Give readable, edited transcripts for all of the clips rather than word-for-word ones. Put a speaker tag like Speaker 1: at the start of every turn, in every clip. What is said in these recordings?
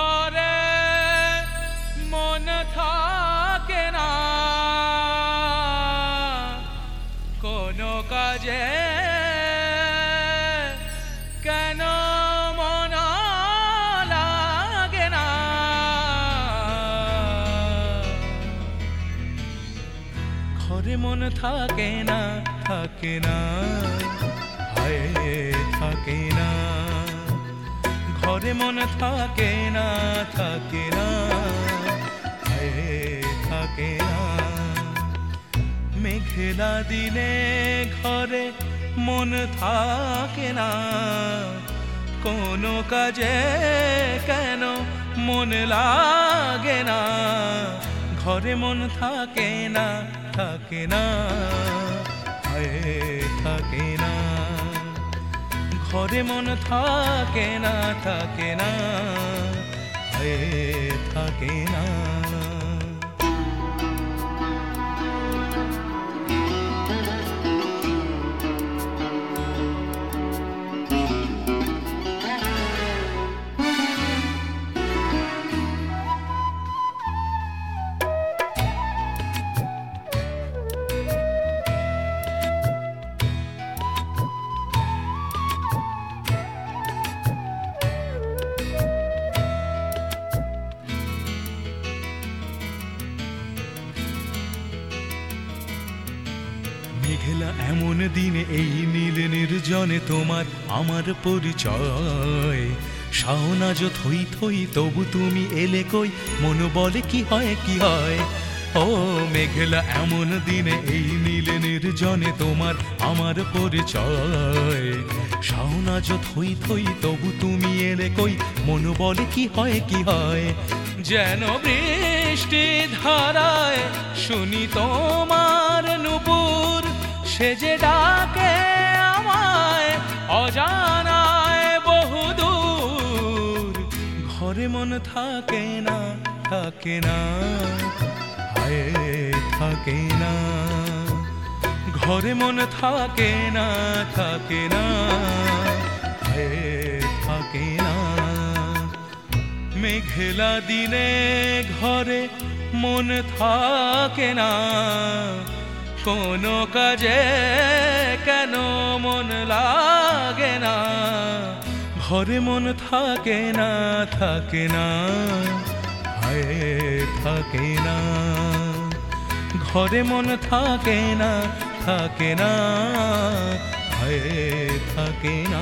Speaker 1: ঘরে মন থাকে না কোনো কাজে কেন মন লাগে না ঘরে মন থাকে না হায় থাকে না ঘরে মন থাকে না হায় থাকে না মেঘলা দিনে ঘরে মন থাকে না কোনো কাজে কেন মন লাগে না ঘরে মন থাকে না হায় থাকে না ঘরে মন থাকে না হায় থাকে না মেঘলা এমন দিনে এই নীল নির্জনে তোমার আমার পরিচয় শাওনাজ থই থই তবু তুমি এলে কই মন বলে কি হয় ও মেঘলা এমন দিনে এই নীল নির্জনে তোমার আমার পরিচয় শাওনাজ থই থই তবু তুমি এলে কই মন বলে কি হয় যেন বৃষ্টি ধারায় শুনি তোমার নূপুর সে যে ডাকে আমায় অজানায় বহুদূর ঘরে মন থাকে না হায় থাকে না ঘরে মন থাকে না হায় থাকে না মেঘলা দিনে ঘরে মন থাকে না কোনো কাজে কেন মন লাগে না ঘরে মন থাকে না হায় থাকে না ঘরে মন থাকে না হায় থাকে না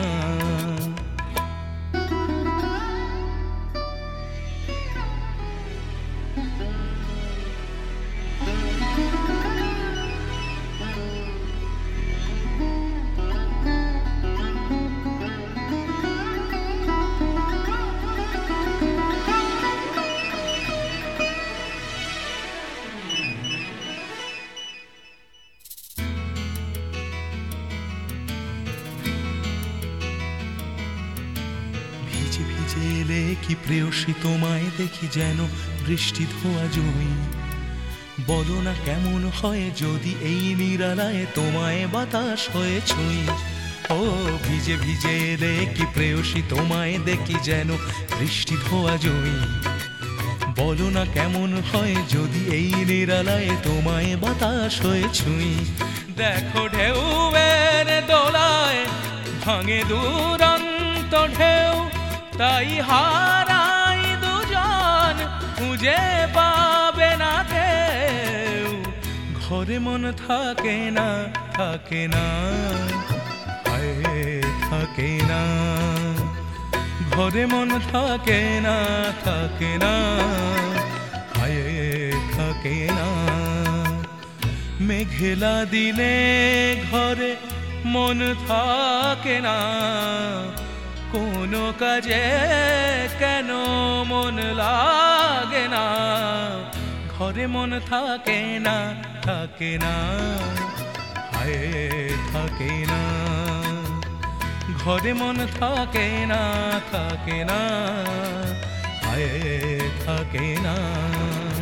Speaker 1: ভিজে এলে কি প্রেয়সী তোমায় দেখি যেন বৃষ্টি ধোয়া জমি বলো না কেমন হয় যদি এই নিরালায় তোমায় বাতাস হয়ে ছুঁই ও ভিজে এলে কি প্রেয়সী তোমায় দেখি যেন বৃষ্টি ধোয়া জমি বলো না কেমন হয় যদি এই নিরালায় তোমায় বাতাস হয়ে ছুঁই দেখো ঢেউয়ের দোলায় ভাঙে দুরন্ত ঢেউ তাই হারাই দুজন খুঁজে পাবে না কেউ ঘরে মন থাকে না হায় থাকে না ঘরে মন থাকে না হায় থাকে না মেঘলা দিনে ঘরে মন থাকে না কোনো কাজে কেন মন লাগে না ঘরে মন থাকে না হায় থাকে না ঘরে মন থাকে না হায় থাকে না